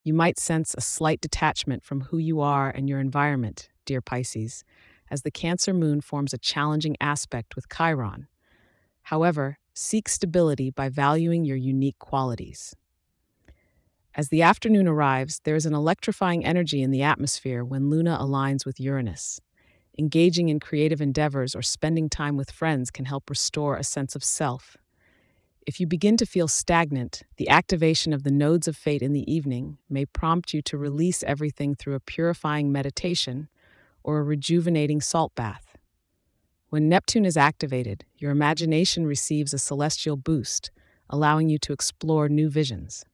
You might sense a slight detachment from who you are and your environment, dear Pisces, as the Cancer moon forms a challenging aspect with Chiron. However, seek stability by valuing your unique qualities. As the afternoon arrives, there is an electrifying energy in the atmosphere when Luna aligns with Uranus. Engaging in creative endeavors or spending time with friends can help restore a sense of self. If you begin to feel stagnant, the activation of the nodes of fate in the evening may prompt you to release everything through a purifying meditation or a rejuvenating salt bath. When Neptune is activated, your imagination receives a celestial boost, allowing you to explore new visions.